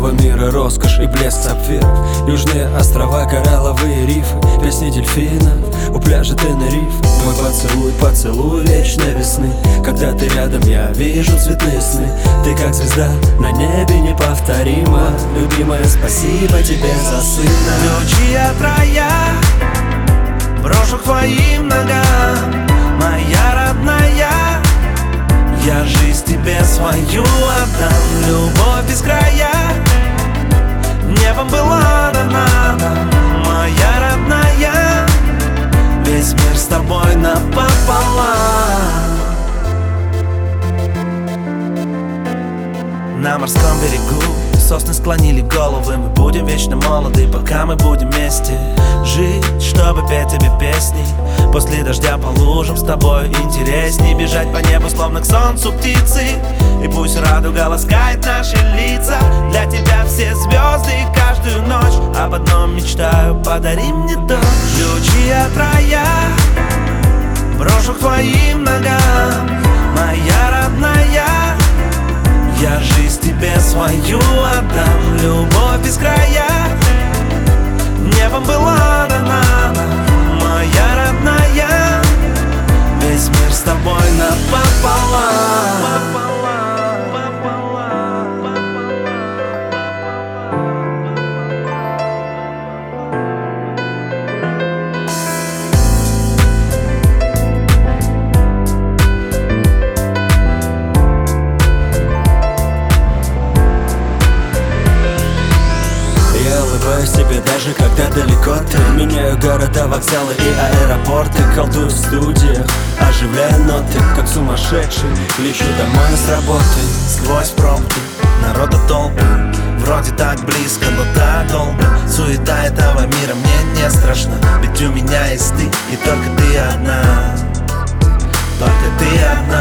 Оба мира, роскошь и блеск сапфиров, южные острова, коралловые рифы, песни дельфинов у пляжа Тенериф. Мой поцелуй, поцелуй вечной весны. Когда ты рядом, я вижу цветные сны. Ты как звезда на небе неповторима. Любимая, спасибо тебе за сына. Ключи от рая брошу к твоим ногам, моя родная. Я жизнь тебе свою отдам. Любовь без края небом была дана нам, моя родная. Весь мир с тобой напополам. На морском берегу сосны склонили головы. Мы будем вечно молоды, пока мы будем вместе жить, чтобы петь тебе песни. После дождя по лужам с тобой интересней бежать по небу, словно к солнцу птицы. И пусть радуга ласкает наши лица. Для тебя все звезды и каждую ночь. Об одном мечтаю, подари мне дождь. Ключи от рая брошу к твоим ногам, моя родная. Я жизнь тебе свою отдам. Любовь без края небом была дана нам, моя родная. Весь мир с тобой напополам. Улыбаюсь тебе даже когда далеко ты. Меняю города, вокзалы и аэропорты. Колдую в студиях, оживляя ноты, как сумасшедший, лечу домой с работы. Сквозь пробки народа толпы, вроде так близко, но так долго. Суета этого мира мне не страшна, ведь у меня есть ты, и только ты одна. Только ты одна.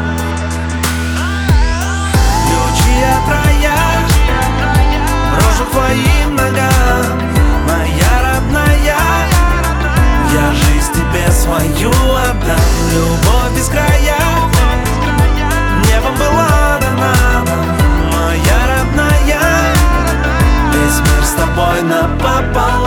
Ключи от рая брошу к твоим ногам, моя родная. Я жизнь тебе свою отдам. Любовь без края небом была дана нам, моя родная. Весь мир с тобой напополам.